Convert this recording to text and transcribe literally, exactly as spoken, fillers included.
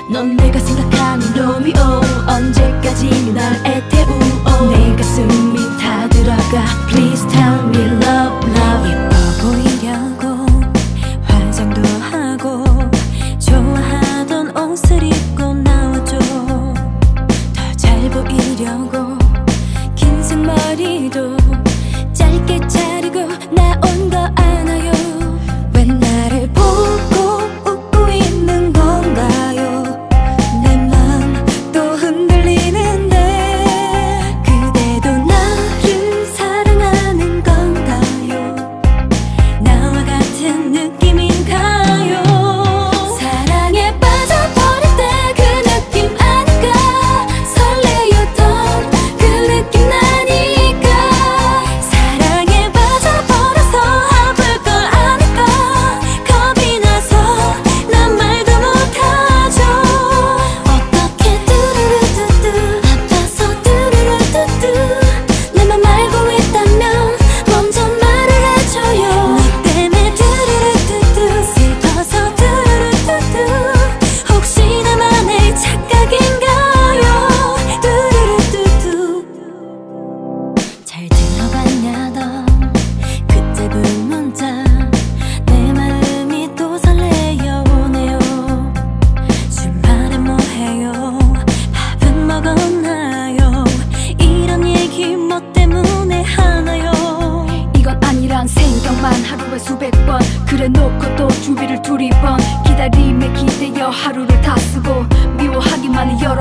넌 내가 생각하는 로미오 언제까지 날 애태우오 내 가슴이 타들어가 Please tell me love love 예뻐 보이려고 화장도 하고 좋아하던 옷을 입고 나와줘 더 잘 보이려고 긴 생머리도 짧게 자르고 나온 거 아나요 왜 나를 보고 웃고 있는 건가요 내 맘도 흔들리는데 그대도 나를 사랑하는 건가요 나와 같은 느낌인가요 사랑에 빠져버릴 때 그 느낌 아닐까 설레었던 그 느낌 나니까 사랑에 빠져버려서 아플 걸 아니까 겁이 나서 난 말도 못하죠 어떻게 뚜루루뚜뚜 아파서 뚜루루뚜뚜 내 맘 알고 있다면 먼저 말을 해줘요 너 때문에 뚜루루뚜뚜 슬퍼서 뚜루루뚜뚜 혹시 나만의 착각인가요 뚜루루뚜뚜 잘 들어봤냐 너 그때 부른 문자 내 마음이 또 설레어 오네요 주말에 뭐해요 밥은 먹었나요 이런 얘기 뭐 때문에 하나요 이건 아니란 생각만 하루에 수백 번 그래 놓고 또 준비를 두리번 기다림에 기대어 하루를 다 쓰고 미워하기만 해 여러